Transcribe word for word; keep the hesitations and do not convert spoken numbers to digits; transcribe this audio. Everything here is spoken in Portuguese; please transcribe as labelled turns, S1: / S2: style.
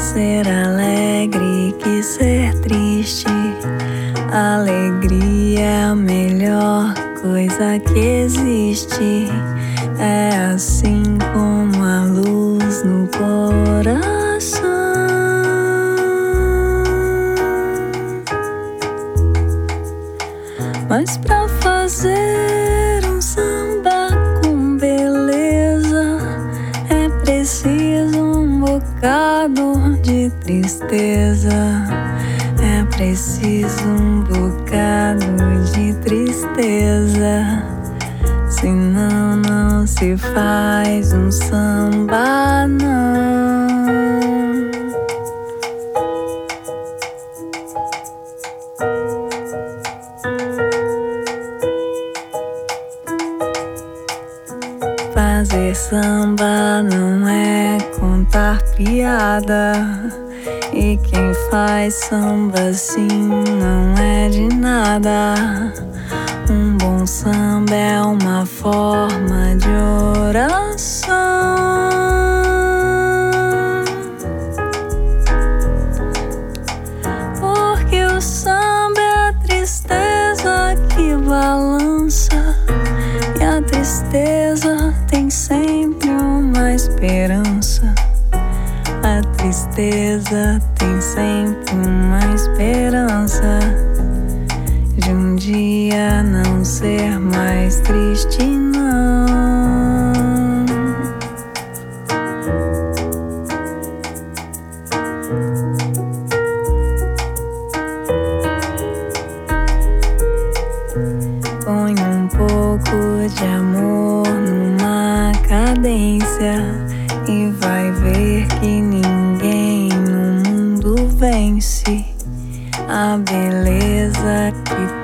S1: ser alegre que ser triste. Alegria é a melhor coisa que existe. É assim como a luz no coração. Mas pra fazer um samba com beleza é preciso um bocado de tristeza. É preciso um bocado de tristeza. Senão não se faz um samba, não. Fazer samba não é contar piada. E quem faz samba assim não é de nada. Um bom samba é uma forma de oração. Porque o samba é a tristeza que balança. E a tristeza tem sempre uma esperança. A tristeza tem sempre uma esperança de um dia não ser mais triste, não. Põe um pouco de amor numa cadência e vai ver que ninguém no mundo vence a beleza que